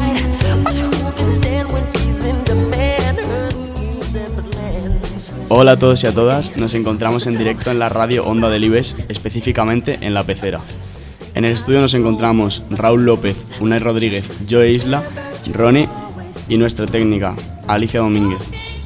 Hola a todos y a todas, nos encontramos en directo en la radio Onda del Ives, específicamente en La Pecera. En el estudio nos encontramos Raúl López, Unai Rodríguez, Joe Isla, Ronnie y nuestra técnica, Alicia Domínguez.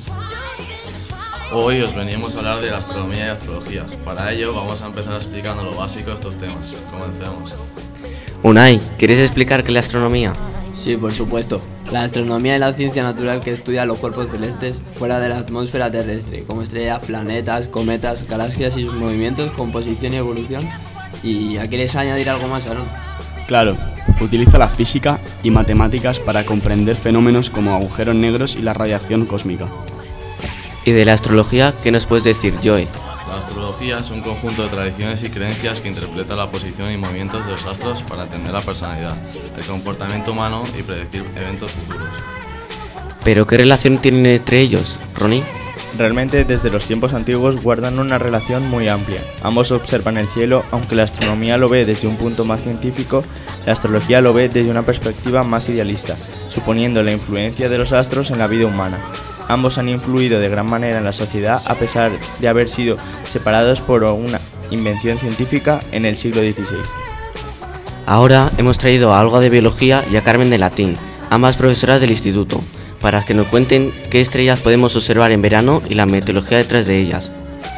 Hoy os venimos a hablar de la astronomía y astrología. Para ello vamos a empezar explicando lo básico de estos temas. Comencemos. Unai, ¿quieres explicar qué es la astronomía? Sí, por supuesto. La astronomía es la ciencia natural que estudia los cuerpos celestes fuera de la atmósfera terrestre, como estrellas, planetas, cometas, galaxias y sus movimientos, composición y evolución. ¿Y a quieres añadir algo más, Aaron? Claro, utiliza la física y matemáticas para comprender fenómenos como agujeros negros y la radiación cósmica. ¿Y de la astrología qué nos puedes decir, Joe? La astrología es un conjunto de tradiciones y creencias que interpreta la posición y movimientos de los astros para entender la personalidad, el comportamiento humano y predecir eventos futuros. ¿Pero qué relación tienen entre ellos, Ronnie? Realmente desde los tiempos antiguos guardan una relación muy amplia. Ambos observan el cielo, aunque la astronomía lo ve desde un punto más científico, la astrología lo ve desde una perspectiva más idealista, suponiendo la influencia de los astros en la vida humana. Ambos han influido de gran manera en la sociedad a pesar de haber sido separados por una invención científica en el siglo XVI. Ahora hemos traído a Olga de Biología y a Carmen de Latín, ambas profesoras del instituto, para que nos cuenten qué estrellas podemos observar en verano y la meteorología detrás de ellas.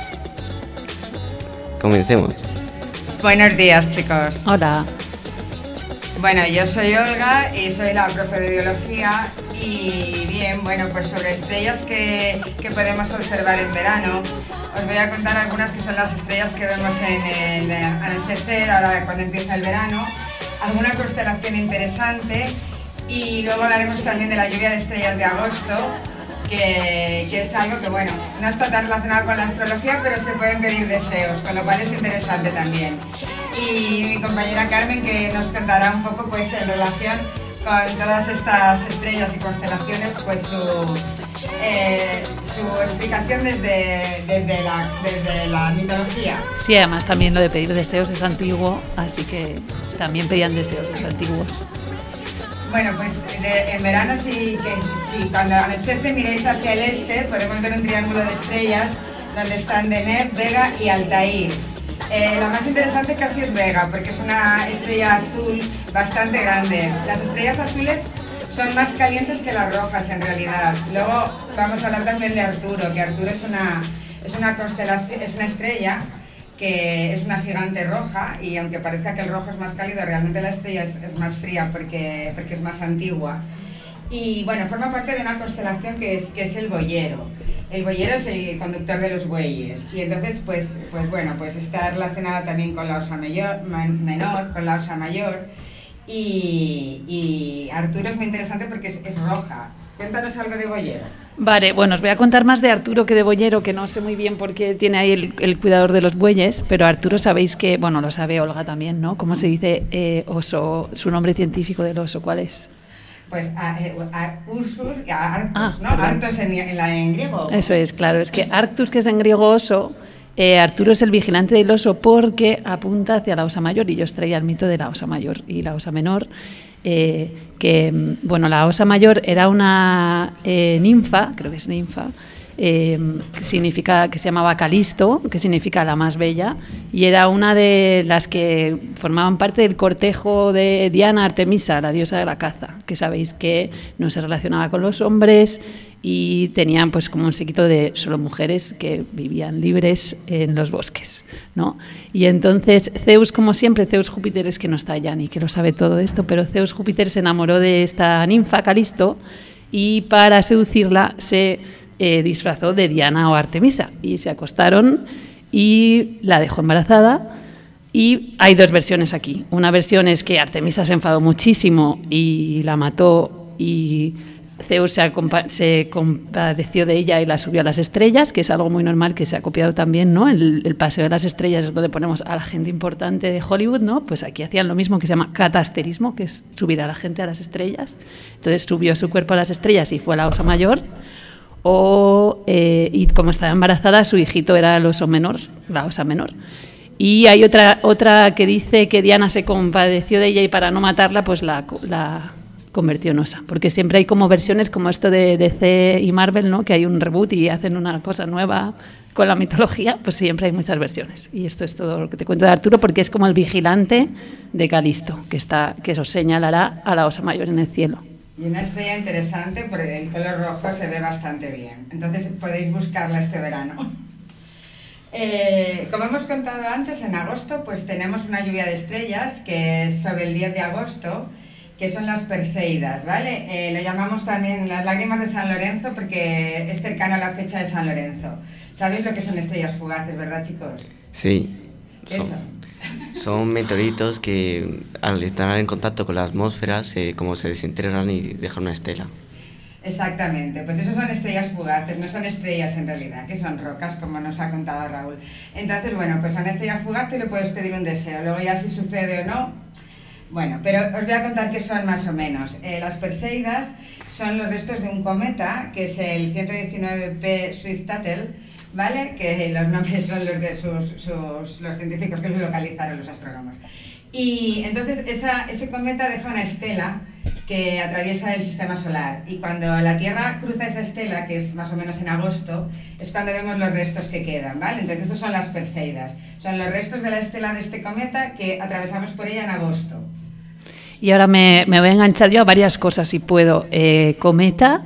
Comencemos. Buenos días, chicos. Hola. Bueno, yo soy Olga y soy la profe de biología y bien, bueno, pues sobre estrellas que podemos observar en verano, os voy a contar algunas que son las estrellas que vemos en el anochecer, ahora cuando empieza el verano, alguna constelación interesante y luego hablaremos también de la lluvia de estrellas de agosto, que es algo que, bueno, no está tan relacionado con la astrología, pero se pueden pedir deseos, con lo cual es interesante también. Y mi compañera Carmen, que nos contará un poco, pues, en relación con todas estas estrellas y constelaciones, pues su explicación desde la mitología. Sí, además también lo de pedir deseos es antiguo, así que también pedían deseos los antiguos. Bueno, pues en verano si cuando anochece miréis hacia el este, podemos ver un triángulo de estrellas donde están Deneb, Vega y Altair. La más interesante casi es Vega, porque es una estrella azul bastante grande. Las estrellas azules son más calientes que las rojas en realidad. Luego vamos a hablar también de Arturo, que Arturo es una constelación, es una estrella que es una gigante roja y aunque parezca que el rojo es más cálido, realmente la estrella es más fría porque es más antigua. Y bueno, forma parte de una constelación que es el Boyero. El Boyero es el conductor de los bueyes y entonces pues está relacionada también con la Osa menor, con la Osa mayor y Arturo es muy interesante porque es roja. Cuéntanos algo de Boyero. Vale, bueno, os voy a contar más de Arturo que de Boyero, que no sé muy bien por qué tiene ahí el cuidador de los bueyes, pero Arturo sabéis que, bueno, lo sabe Olga también, ¿no? ¿Cómo se dice oso, su nombre científico del oso, cuál es? Pues Ursus y Arctus, ¿no? Perdón. Arctus en griego. Eso es, claro, es que Arctus, que es en griego oso, Arturo es el vigilante del oso porque apunta hacia la Osa Mayor y yo os traía el mito de la Osa Mayor y la Osa Menor. La Osa Mayor era una ninfa, creo que es ninfa, que se llamaba Calisto, que significa la más bella, y era una de las que formaban parte del cortejo de Diana Artemisa, la diosa de la caza, que sabéis que no se relacionaba con los hombres y tenían pues como un séquito de solo mujeres que vivían libres en los bosques, ¿no? Y entonces Zeus, como siempre, Zeus Júpiter, es que no está ya ni que lo sabe todo esto, pero Zeus Júpiter se enamoró de esta ninfa Calisto y para seducirla se disfrazó de Diana o Artemisa y se acostaron y la dejó embarazada. Y hay dos versiones aquí. Una versión es que Artemisa se enfadó muchísimo y la mató y Zeus se compadeció de ella y la subió a las estrellas, que es algo muy normal que se ha copiado también, ¿no? El paseo de las estrellas es donde ponemos a la gente importante de Hollywood, ¿no? Pues aquí hacían lo mismo, que se llama catasterismo, que es subir a la gente a las estrellas. Entonces subió su cuerpo a las estrellas y fue la Osa Mayor. Y como estaba embarazada, su hijito era el oso menor, la Osa Menor. Y hay otra que dice que Diana se compadeció de ella y para no matarla, pues la convirtió en Osa, porque siempre hay como versiones como esto de DC y Marvel, ¿no? Que hay un reboot y hacen una cosa nueva con la mitología, pues siempre hay muchas versiones. Y esto es todo lo que te cuento de Arturo, porque es como el vigilante de Calisto, que os señalará a la Osa Mayor en el cielo. Y una estrella interesante, porque el color rojo se ve bastante bien. Entonces podéis buscarla este verano. Como hemos contado antes, en agosto pues tenemos una lluvia de estrellas, que es sobre el 10 de agosto, que son las Perseidas, ¿vale? Lo llamamos también las lágrimas de San Lorenzo, porque es cercano a la fecha de San Lorenzo. ¿Sabéis lo que son estrellas fugaces, verdad, chicos? Sí. ¿Qué son? Son meteoritos que al estar en contacto con la atmósfera como se desintegran y dejan una estela. Exactamente, pues eso son estrellas fugaces, no son estrellas en realidad, que son rocas, como nos ha contado Raúl. Entonces, bueno, pues son estrellas fugaces y le puedes pedir un deseo, luego ya si sucede o no. Bueno, pero os voy a contar qué son más o menos. Las Perseidas son los restos de un cometa, que es el 119P Swift-Tuttle, ¿vale? Que los nombres son los de los científicos que lo localizaron, los astrónomos. Y entonces ese cometa deja una estela que atraviesa el sistema solar, y cuando la Tierra cruza esa estela, que es más o menos en agosto, es cuando vemos los restos que quedan, ¿vale? Entonces esos son las Perseidas, son los restos de la estela de este cometa que atravesamos por ella en agosto. Y ahora me voy a enganchar yo a varias cosas, si puedo. Cometa,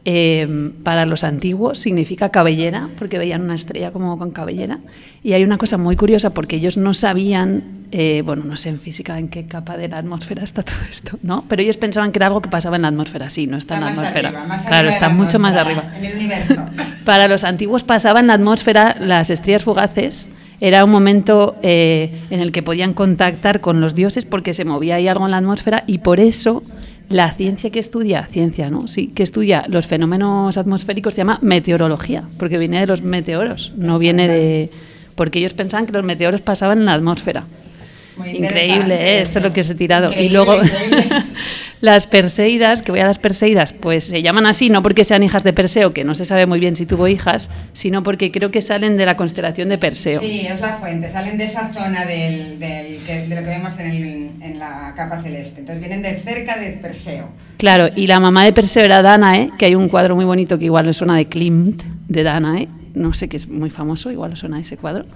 para los antiguos, significa cabellera, porque veían una estrella como con cabellera. Y hay una cosa muy curiosa, porque ellos no sabían, bueno, no sé en física en qué capa de la atmósfera está todo esto, ¿no? Pero ellos pensaban que era algo que pasaba en la atmósfera. Sí, no está en la atmósfera. Claro, está mucho más arriba. En el universo. Para los antiguos pasaba en la atmósfera, las estrellas fugaces. Era un momento en el que podían contactar con los dioses, porque se movía ahí algo en la atmósfera, y por eso la ciencia que estudia, que estudia los fenómenos atmosféricos se llama meteorología, porque viene de los meteoros, no viene de... porque ellos pensaban que los meteoros pasaban en la atmósfera. Increíble, esto es lo que se ha tirado. Increíble, y luego increíble. las Perseidas, que voy a las Perseidas, pues se llaman así no porque sean hijas de Perseo, que no se sabe muy bien si tuvo hijas, sino porque creo que salen de la constelación de Perseo. Sí, es la fuente, salen de esa zona de lo que vemos en la capa celeste. Entonces vienen de cerca de Perseo. Claro, y la mamá de Perseo era Danae, que hay un cuadro muy bonito que igual le suena de Klimt, de Danae, no sé, que es muy famoso, igual le suena ese cuadro.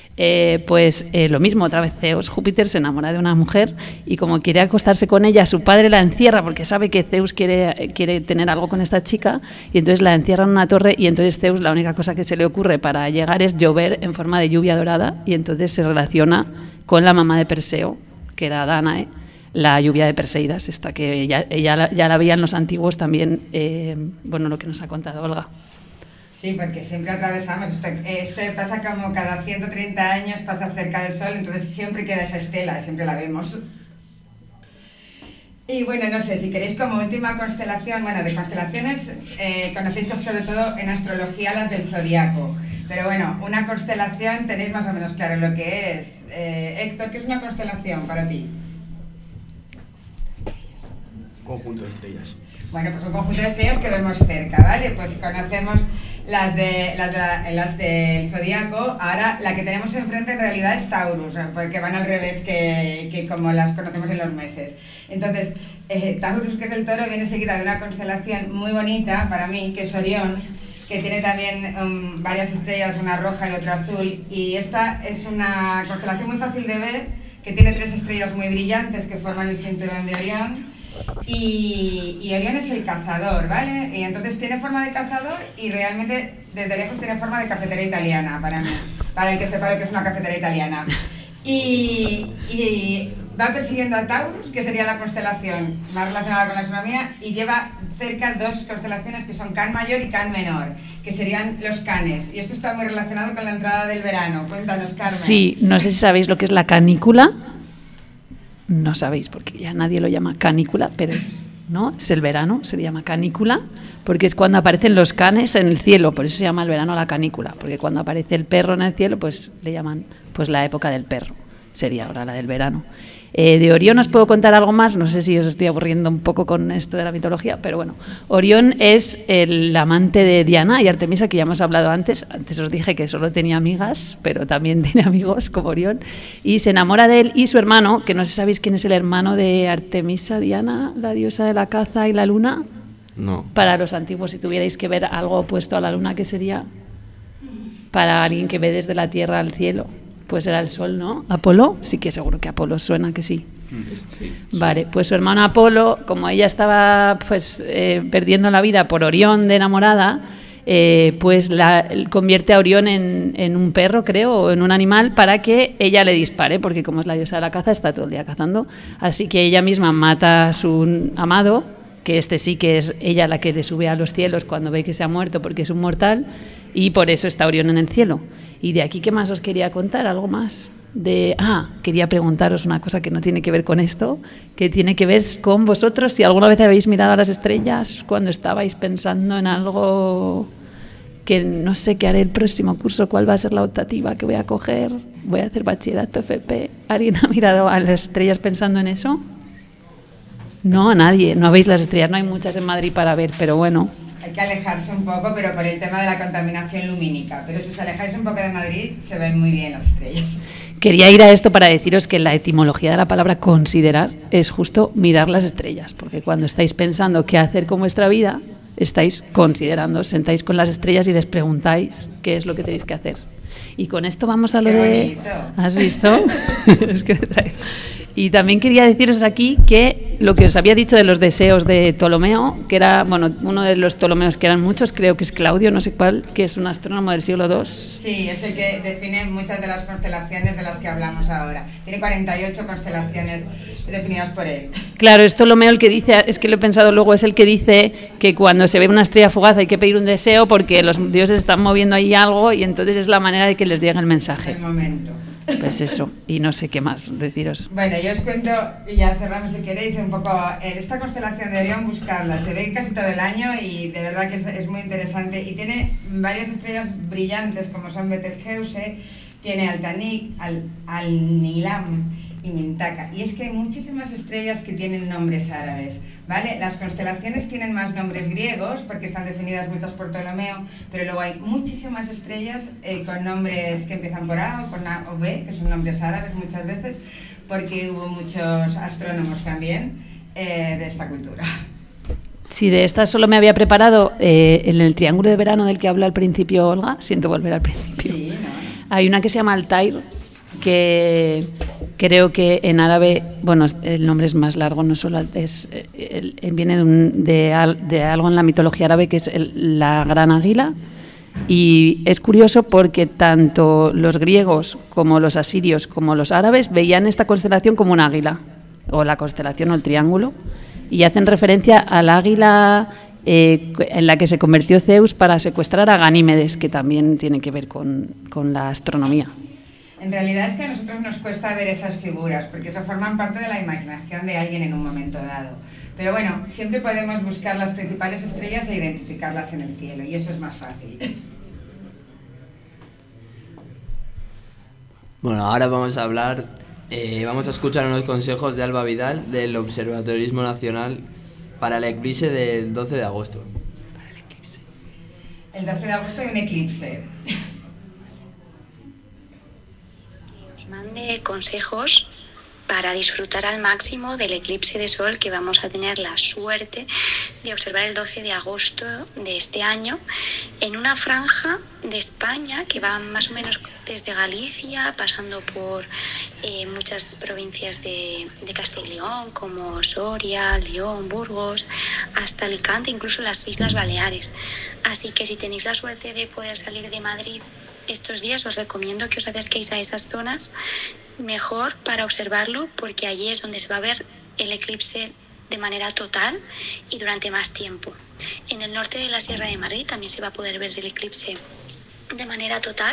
Lo mismo, otra vez Zeus, Júpiter se enamora de una mujer y como quiere acostarse con ella, su padre la encierra porque sabe que Zeus quiere tener algo con esta chica, y entonces la encierra en una torre, y entonces Zeus la única cosa que se le ocurre para llegar es llover en forma de lluvia dorada, y entonces se relaciona con la mamá de Perseo, que era Danae, la lluvia de Perseidas, esta que ya la veían los antiguos también, lo que nos ha contado Olga. Sí, porque siempre atravesamos, esto pasa como cada 130 años, pasa cerca del Sol, entonces siempre queda esa estela, siempre la vemos. Y bueno, no sé, si queréis como última constelación, bueno, de constelaciones, conocéis sobre todo en astrología las del zodiaco, pero bueno, una constelación tenéis más o menos claro lo que es. Héctor, ¿qué es una constelación para ti? Conjunto de estrellas. Bueno, pues un conjunto de estrellas que vemos cerca, ¿vale? Pues conocemos las del zodiaco. Ahora la que tenemos enfrente en realidad es Taurus, porque van al revés que como las conocemos en los meses. Entonces, Taurus, que es el toro, viene seguida de una constelación muy bonita para mí, que es Orión, que tiene también varias estrellas, una roja y otra azul, y esta es una constelación muy fácil de ver, que tiene 3 estrellas muy brillantes que forman el cinturón de Orión. Y Orión es el cazador, ¿vale? Y entonces tiene forma de cazador y realmente desde lejos tiene forma de cafetera italiana para mí, para el que sepa lo que es una cafetera italiana. Y va persiguiendo a Taurus, que sería la constelación más relacionada con la astronomía, y lleva cerca 2 constelaciones que son Can Mayor y Can Menor, que serían los canes. Y esto está muy relacionado con la entrada del verano. Cuéntanos, Carmen. Sí, no sé si sabéis lo que es la canícula. No sabéis, porque ya nadie lo llama canícula, pero es el verano, se llama canícula, porque es cuando aparecen los canes en el cielo, por eso se llama el verano la canícula, porque cuando aparece el perro en el cielo, pues le llaman pues la época del perro, sería ahora la del verano. De Orión os puedo contar algo más, no sé si os estoy aburriendo un poco con esto de la mitología, pero bueno, Orión es el amante de Diana y Artemisa, que ya hemos hablado antes. Antes os dije que solo tenía amigas, pero también tiene amigos como Orión, y se enamora de él y su hermano, que no sé si sabéis quién es el hermano de Artemisa, Diana, la diosa de la caza y la luna. No. Para los antiguos, si tuvierais que ver algo opuesto a la luna, ¿qué sería? Para alguien que ve desde la tierra al cielo. Pues era el sol, ¿no? ¿Apolo? Sí, que seguro que Apolo suena que sí. Sí. Vale, pues su hermano Apolo, como ella estaba pues perdiendo la vida por Orión de enamorada, pues convierte a Orión en un perro, creo, o en un animal para que ella le dispare, porque como es la diosa de la caza, está todo el día cazando. Así que ella misma mata a su amado, que sí que es ella la que le sube a los cielos cuando ve que se ha muerto porque es un mortal, y por eso está Orión en el cielo. Y de aquí, ¿qué más os quería contar? ¿Algo más? Quería preguntaros una cosa que no tiene que ver con esto, que tiene que ver con vosotros, si alguna vez habéis mirado a las estrellas cuando estabais pensando en algo que no sé qué haré el próximo curso, cuál va a ser la optativa que voy a coger, voy a hacer bachillerato FP. ¿Alguien ha mirado a las estrellas pensando en eso? No, a nadie. No veis las estrellas, no hay muchas en Madrid para ver, pero bueno. Hay que alejarse un poco, pero por el tema de la contaminación lumínica. Pero si os alejáis un poco de Madrid, se ven muy bien las estrellas. Quería ir a esto para deciros que la etimología de la palabra considerar es justo mirar las estrellas, porque cuando estáis pensando qué hacer con vuestra vida, estáis considerando, sentáis con las estrellas y les preguntáis qué es lo que tenéis que hacer. Y con esto vamos a lo de... ¿Has visto? Es que y también quería deciros aquí que lo que os había dicho de los deseos de Ptolomeo, que era, bueno, uno de los Ptolomeos que eran muchos, creo que es Claudio, no sé cuál, que es un astrónomo del siglo II. Sí, es el que define muchas de las constelaciones de las que hablamos ahora. Tiene 48 constelaciones definidas por él. Claro, es Ptolomeo el que dice, es que lo he pensado luego, es el que dice que cuando se ve una estrella fugaz hay que pedir un deseo porque los dioses están moviendo ahí algo y entonces es la manera de que les llegue el mensaje. El momento. Pues eso, y no sé qué más deciros. Bueno, yo os cuento, y ya cerramos si queréis, un poco esta constelación de Orión, buscarla, se ve casi todo el año y de verdad que es muy interesante y tiene varias estrellas brillantes como son Betelgeuse, tiene Altanik, Al-Nilam y Mintaka, y es que hay muchísimas estrellas que tienen nombres árabes, ¿vale? Las constelaciones tienen más nombres griegos porque están definidas muchas por Ptolomeo, pero luego hay muchísimas estrellas con nombres que empiezan por A o con A o B, que son nombres árabes muchas veces, porque hubo muchos astrónomos también de esta cultura. Sí, de estas solo me había preparado en el triángulo de verano del que habla al principio Olga, siento volver al principio. Sí, no. Hay una que se llama Altair, que creo que en árabe, bueno, el nombre es más largo, no solo viene de algo en la mitología árabe que es la gran águila, y es curioso porque tanto los griegos como los asirios como los árabes veían esta constelación como un águila, o la constelación o el triángulo, y hacen referencia al águila en la que se convirtió Zeus para secuestrar a Ganímedes, que también tiene que ver con la astronomía. En realidad es que a nosotros nos cuesta ver esas figuras, porque eso forman parte de la imaginación de alguien en un momento dado. Pero bueno, siempre podemos buscar las principales estrellas e identificarlas en el cielo, y eso es más fácil. Bueno, ahora vamos a escuchar unos consejos de Alba Vidal del Observatorismo Nacional para el eclipse del 12 de agosto. El 12 de agosto hay un eclipse. Mande consejos para disfrutar al máximo del eclipse de sol que vamos a tener la suerte de observar el 12 de agosto de este año en una franja de España que va más o menos desde Galicia, pasando por muchas provincias de Castilla y León, como Soria, León, Burgos, hasta Alicante, incluso las Islas Baleares. Así que si tenéis la suerte de poder salir de Madrid estos días, os recomiendo que os acerquéis a esas zonas mejor para observarlo, porque allí es donde se va a ver el eclipse de manera total y durante más tiempo. En el norte de la Sierra de Madrid también se va a poder ver el eclipse de manera total,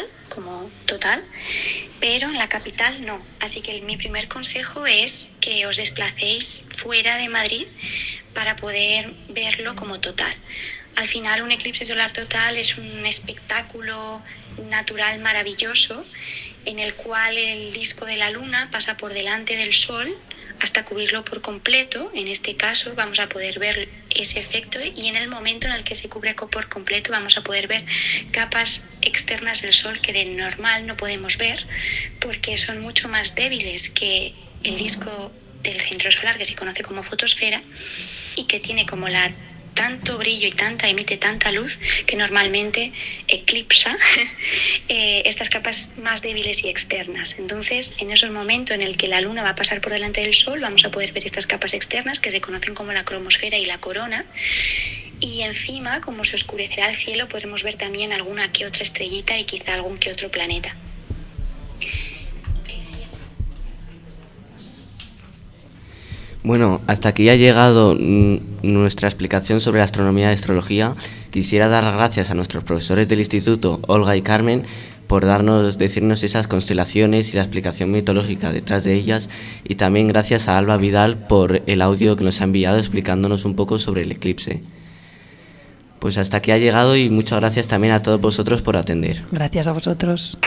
pero en la capital no. Así que mi primer consejo es que os desplacéis fuera de Madrid para poder verlo como total. Al final, un eclipse solar total es un espectáculo natural maravilloso en el cual el disco de la luna pasa por delante del sol hasta cubrirlo por completo. En este caso vamos a poder ver ese efecto, y en el momento en el que se cubre por completo vamos a poder ver capas externas del sol que de normal no podemos ver porque son mucho más débiles que el disco del centro solar, que se conoce como fotosfera, y que tiene como tanto brillo y emite tanta luz que normalmente eclipsa estas capas más débiles y externas. Entonces, en esos momentos en el que la luna va a pasar por delante del sol, vamos a poder ver estas capas externas que se conocen como la cromosfera y la corona, y encima, como se oscurecerá el cielo, podremos ver también alguna que otra estrellita y quizá algún que otro planeta. Bueno, hasta aquí ha llegado nuestra explicación sobre la astronomía y astrología. Quisiera dar las gracias a nuestros profesores del instituto, Olga y Carmen, por decirnos esas constelaciones y la explicación mitológica detrás de ellas, y también gracias a Alba Vidal por el audio que nos ha enviado explicándonos un poco sobre el eclipse. Pues hasta aquí ha llegado, y muchas gracias también a todos vosotros por atender. Gracias a vosotros.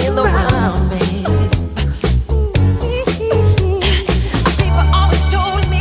People always told me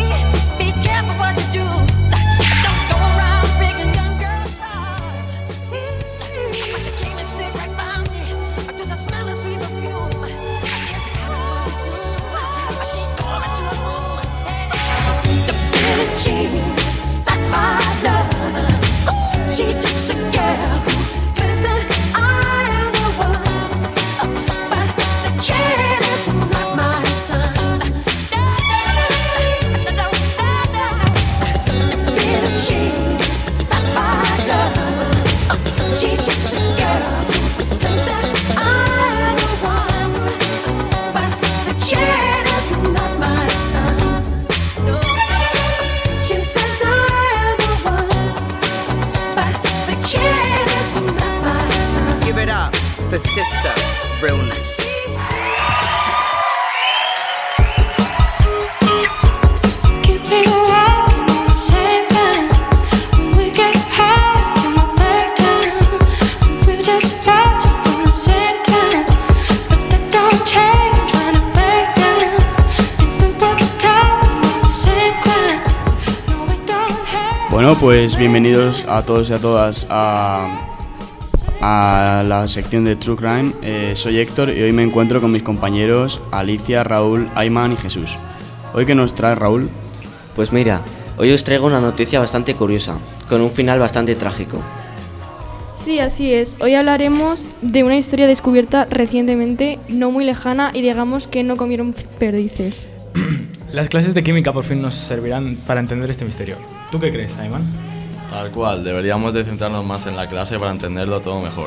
Pues bienvenidos a todos y a todas a la sección de True Crime. Soy Héctor y hoy me encuentro con mis compañeros Alicia, Raúl, Ayman y Jesús. ¿Hoy qué nos trae Raúl? Pues mira, hoy os traigo una noticia bastante curiosa, con un final bastante trágico. Sí, así es. Hoy hablaremos de una historia descubierta recientemente, no muy lejana, y digamos que no comieron perdices. Las clases de química por fin nos servirán para entender este misterio. ¿Tú qué crees, Ayman? Tal cual, deberíamos de centrarnos más en la clase para entenderlo todo mejor.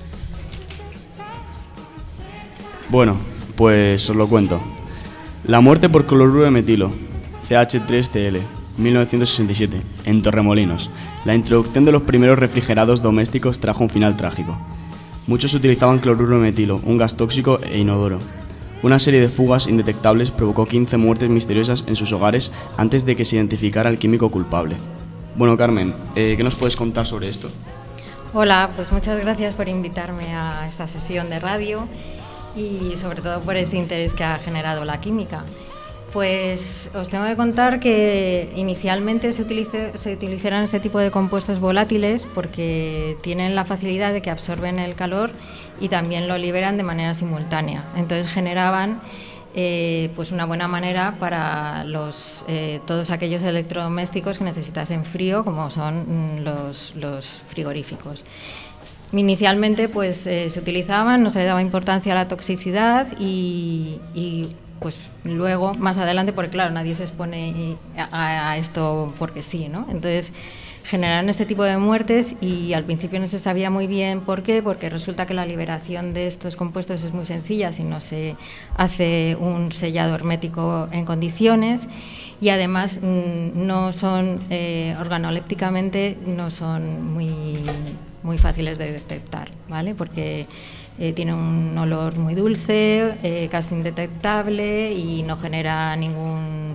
Bueno, pues os lo cuento. La muerte por cloruro de metilo, CH3Cl, 1967, en Torremolinos. La introducción de los primeros refrigerados domésticos trajo un final trágico. Muchos utilizaban cloruro de metilo, un gas tóxico e inodoro. Una serie de fugas indetectables provocó 15 muertes misteriosas en sus hogares antes de que se identificara al químico culpable. Bueno, Carmen, ¿qué nos puedes contar sobre esto? Hola, pues muchas gracias por invitarme a esta sesión de radio y sobre todo por ese interés que ha generado la química. Pues os tengo que contar que inicialmente se utilizaron ese tipo de compuestos volátiles porque tienen la facilidad de que absorben el calor y también lo liberan de manera simultánea. Entonces generaban pues una buena manera para todos aquellos electrodomésticos que necesitasen frío, como son los frigoríficos. Inicialmente pues se utilizaban, no se le daba importancia a la toxicidad y pues luego, más adelante, porque claro, nadie se expone a esto porque sí, ¿no? Entonces generaron este tipo de muertes y al principio no se sabía muy bien por qué, porque resulta que la liberación de estos compuestos es muy sencilla si no se hace un sellado hermético en condiciones y además no son, organolépticamente, no son muy fáciles de detectar, ¿vale? Porque tiene un olor muy dulce, casi indetectable y no genera ningún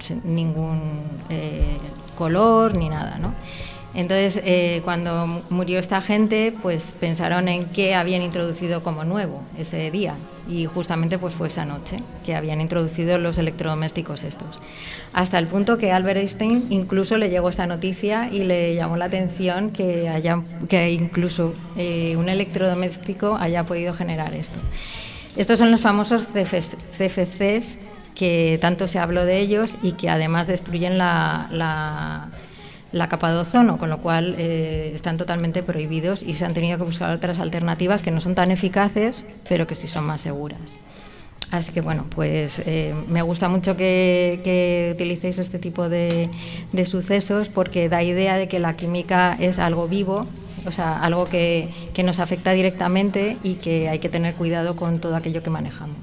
color ni nada, ¿no? Entonces, cuando murió esta gente, pues pensaron en qué habían introducido como nuevo ese día y justamente pues fue esa noche que habían introducido los electrodomésticos estos. Hasta el punto que Albert Einstein incluso le llegó esta noticia y le llamó la atención que incluso un electrodoméstico haya podido generar esto. Estos son los famosos CFCs, que tanto se habló de ellos y que además destruyen la capa de ozono, con lo cual están totalmente prohibidos y se han tenido que buscar otras alternativas que no son tan eficaces, pero que sí son más seguras. Así que bueno, pues me gusta mucho que utilicéis este tipo de sucesos porque da idea de que la química es algo vivo, o sea, algo que nos afecta directamente y que hay que tener cuidado con todo aquello que manejamos.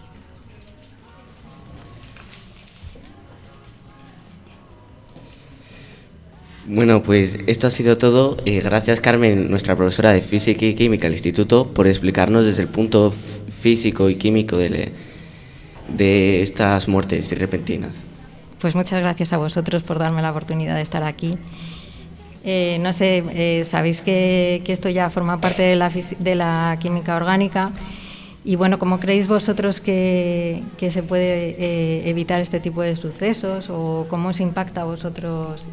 Bueno, pues esto ha sido todo. Gracias, Carmen, nuestra profesora de Física y Química del Instituto, por explicarnos desde el punto físico y químico de estas muertes repentinas. Pues muchas gracias a vosotros por darme la oportunidad de estar aquí. No sé, sabéis que esto ya forma parte de la química orgánica. Y bueno, ¿cómo creéis vosotros que se puede evitar este tipo de sucesos o cómo os impacta a vosotros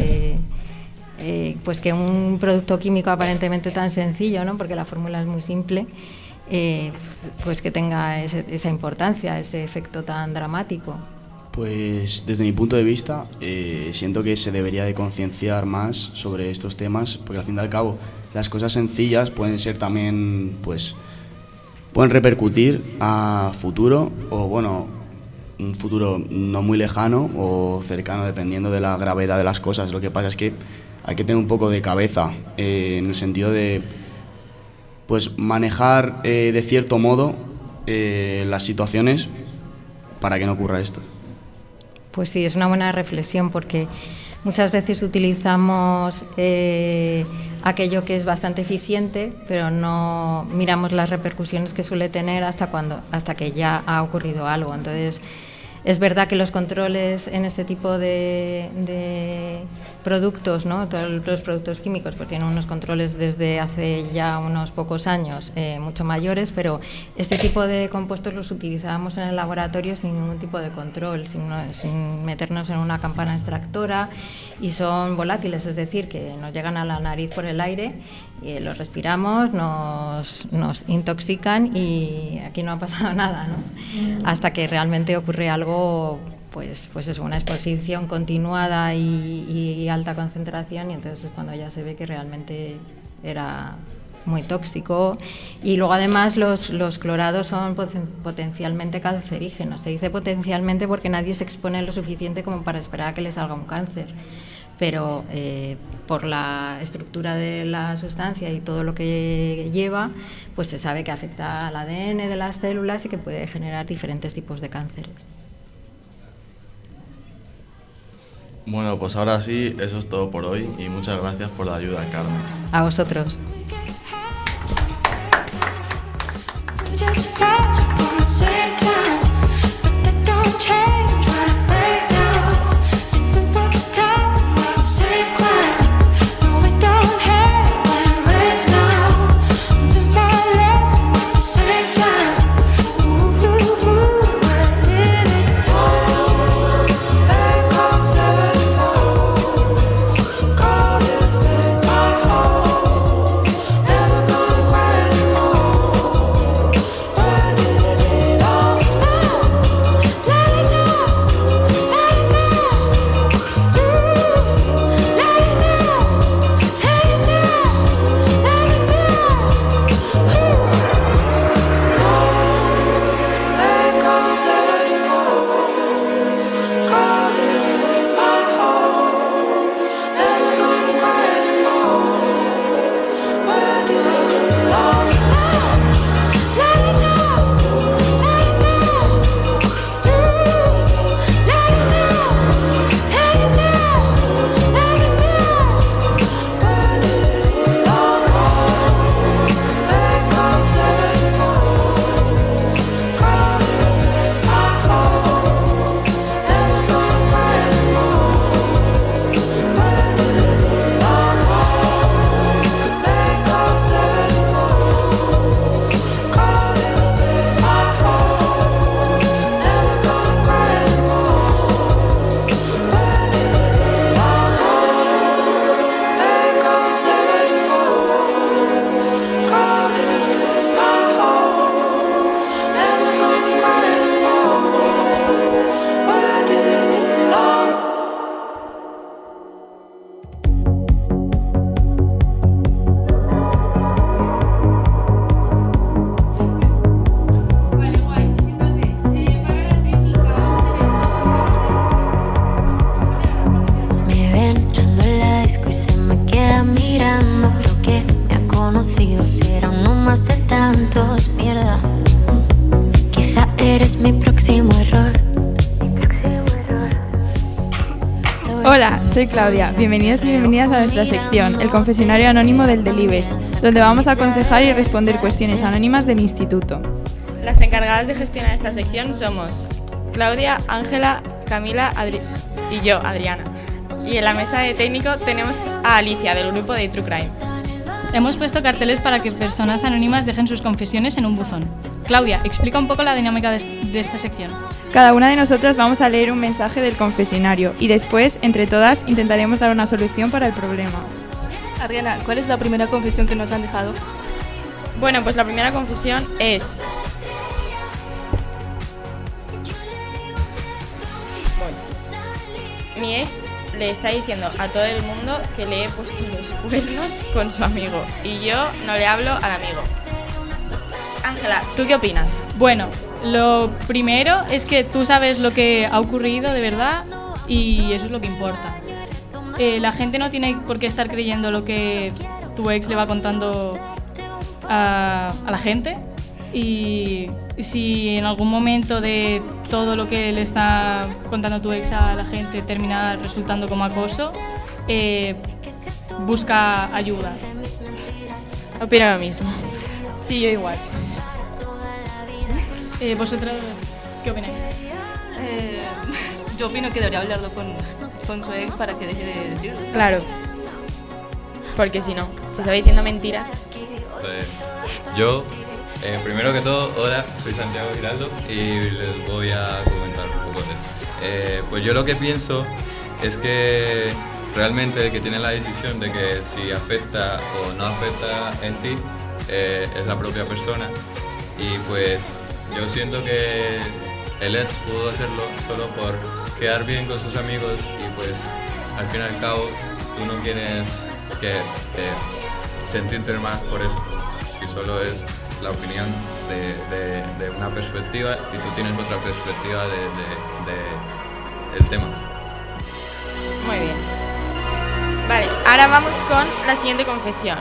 pues que un producto químico aparentemente tan sencillo, ¿no? Porque la fórmula es muy simple, pues que tenga esa importancia, ese efecto tan dramático? Pues desde mi punto de vista siento que se debería de concienciar más sobre estos temas porque al fin y al cabo las cosas sencillas pueden ser también pueden repercutir a futuro o bueno, un futuro no muy lejano o cercano dependiendo de la gravedad de las cosas. Lo que pasa es que hay que tener un poco de cabeza en el sentido de pues manejar de cierto modo las situaciones para que no ocurra esto. Pues sí, es una buena reflexión porque muchas veces utilizamos aquello que es bastante eficiente, pero no miramos las repercusiones que suele tener hasta que ya ha ocurrido algo. Entonces, es verdad que los controles en este tipo de productos, ¿no? Todos los productos químicos pues tienen unos controles desde hace ya unos pocos años mucho mayores, pero este tipo de compuestos los utilizábamos en el laboratorio sin ningún tipo de control, sin meternos en una campana extractora, y son volátiles, es decir, que nos llegan a la nariz por el aire y los respiramos, nos intoxican y aquí no ha pasado nada, ¿no? Hasta que realmente ocurre algo, pues es una exposición continuada y alta concentración, y entonces es cuando ya se ve que realmente era muy tóxico. Y luego además los clorados son potencialmente cancerígenos. Se dice potencialmente porque nadie se expone lo suficiente como para esperar a que le salga un cáncer, pero por la estructura de la sustancia y todo lo que lleva, pues se sabe que afecta al ADN de las células y que puede generar diferentes tipos de cánceres. Bueno, pues ahora sí, eso es todo por hoy y muchas gracias por la ayuda, Carmen. A vosotros. Hola, soy Claudia. Bienvenidos y bienvenidas a nuestra sección, el confesionario anónimo del Delibes, donde vamos a aconsejar y responder cuestiones anónimas del instituto. Las encargadas de gestionar esta sección somos Claudia, Ángela, Camila y yo, Adriana. Y en la mesa de técnico tenemos a Alicia, del grupo de True Crime. Hemos puesto carteles para que personas anónimas dejen sus confesiones en un buzón. Claudia, explica un poco la dinámica de esta sección. Cada una de nosotras vamos a leer un mensaje del confesionario y después, entre todas, intentaremos dar una solución para el problema. Adriana, ¿cuál es la primera confesión que nos han dejado? Bueno, pues la primera confesión es... Mi ex le está diciendo a todo el mundo que le he puesto los cuernos con su amigo y yo no le hablo al amigo. Ángela, ¿tú qué opinas? Bueno, lo primero es que tú sabes lo que ha ocurrido de verdad y eso es lo que importa. La gente no tiene por qué estar creyendo lo que tu ex le va contando a la gente, y si en algún momento de todo lo que le está contando tu ex a la gente termina resultando como acoso, busca ayuda. Opino lo mismo. Sí, yo igual. ¿Vosotros qué opináis? yo opino que debería hablarlo con su ex para que deje de decirlo. ¿sabes? Claro. Porque si no, se está diciendo mentiras. Yo, primero que todo, hola, soy Santiago Giraldo y les voy a comentar un poco de esto. Pues yo lo que pienso es que realmente el que tiene la decisión de que si afecta o no afecta en ti es la propia persona, y pues yo siento que el ex pudo hacerlo solo por quedar bien con sus amigos, y pues al fin y al cabo tú no tienes que sentirte mal por eso, si solo es la opinión de una perspectiva y tú tienes otra perspectiva del tema. Muy bien. Vale, ahora vamos con la siguiente confesión.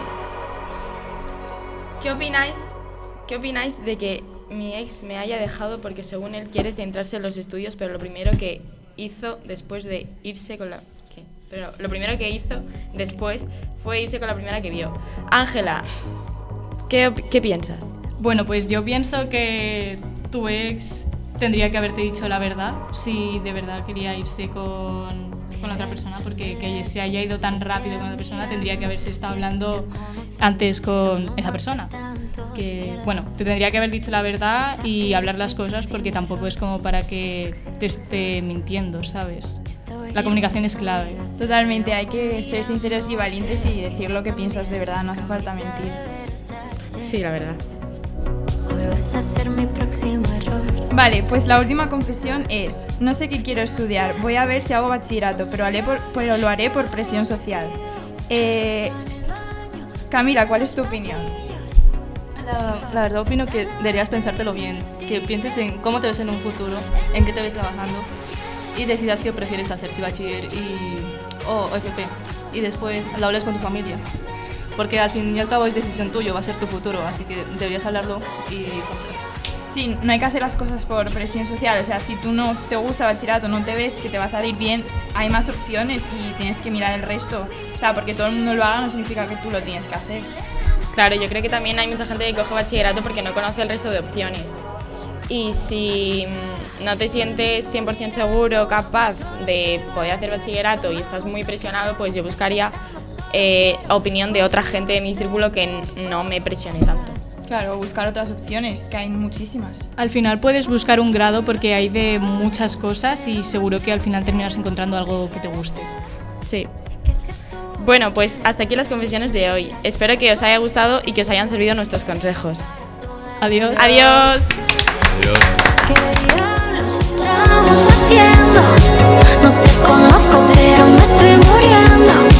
¿Qué opináis de que mi ex me haya dejado porque según él quiere centrarse en los estudios, pero lo primero que hizo después de irse con la... ¿Qué? Pero lo primero que hizo después fue irse con la primera que vio? Ángela, ¿qué piensas? Bueno, pues yo pienso que tu ex tendría que haberte dicho la verdad, si de verdad quería irse con la otra persona, porque que se haya ido tan rápido con otra persona tendría que haberse estado hablando antes con esa persona. Que, bueno, te tendría que haber dicho la verdad y hablar las cosas, porque tampoco es como para que te esté mintiendo, ¿sabes? La comunicación es clave. Totalmente, hay que ser sinceros y valientes y decir lo que piensas de verdad, no hace falta mentir. Sí, la verdad. Vale, pues la última confesión es: no sé qué quiero estudiar, voy a ver si hago bachillerato, pero lo haré por presión social. Camila, ¿cuál es tu opinión? La verdad opino que deberías pensártelo bien, que pienses en cómo te ves en un futuro, en qué te ves trabajando y decidas qué prefieres hacer, si bachiller o FP, y después lo hables con tu familia. Porque al fin y al cabo es decisión tuya, va a ser tu futuro, así que deberías hablarlo y contar. Sí, no hay que hacer las cosas por presión social, o sea, si tú no te gusta bachillerato, no te ves que te va a salir bien, hay más opciones y tienes que mirar el resto. O sea, porque todo el mundo lo haga no significa que tú lo tienes que hacer. Claro, yo creo que también hay mucha gente que coge bachillerato porque no conoce el resto de opciones. Y si no te sientes 100% seguro, capaz de poder hacer bachillerato y estás muy presionado, pues yo buscaría opinión de otra gente de mi círculo que no me presione tanto. Claro, buscar otras opciones, que hay muchísimas. Al final puedes buscar un grado porque hay de muchas cosas y seguro que al final terminas encontrando algo que te guste. Sí. Bueno, pues hasta aquí las confesiones de hoy. Espero que os haya gustado y que os hayan servido nuestros consejos. Adiós. Adiós. Adiós. ¿Qué diablos estamos haciendo? No te conozco, pero me estoy muriendo.